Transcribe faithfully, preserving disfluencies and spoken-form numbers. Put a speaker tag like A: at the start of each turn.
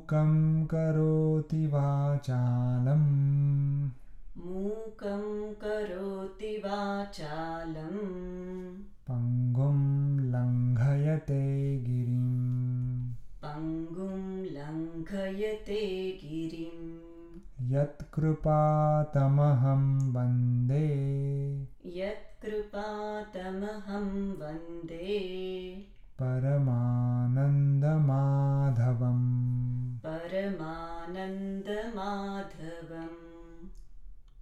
A: मूकं करोति वाचालं
B: मूकं करोति वाचालं
A: पङ्गुं लङ्घयते गिरिं
B: पङ्गुं लङ्घयते गिरिं
A: यत्कृपातमहं वन्दे
B: यत्कृपातमहं वन्दे
A: परम